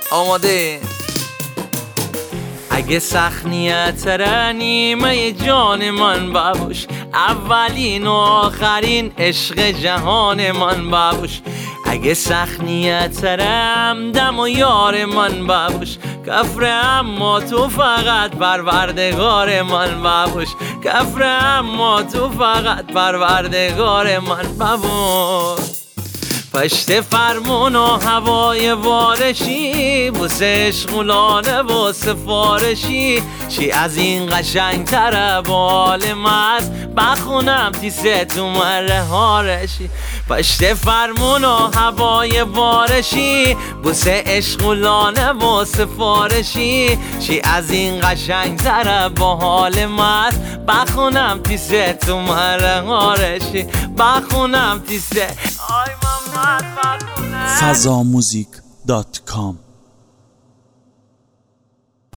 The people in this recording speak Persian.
آماده؟ اگه سخت نیت نیمه جان من ببوش، اولین و آخرین عشق جهان من ببوش. اگه سخت نیت دم و یار من ببوش، کفر اما تو فقط پروردگار من ببوش. کفر اما تو فقط پروردگار من ببوش. پشت فرمون و هوای وارشی، بوسه عشقولانه و سفارشی، چی از این قشنگ تره بال مست، بخونم تیسه تو مره هارشی. پشت فرمون و هوای وارشی، بوسه عشقولانه و سفارشی، چی از این قشنگ تره با حال مست، بخونم تیسه تو مره هارشی. بخونم تیسه آی ماما. fazamuzik.com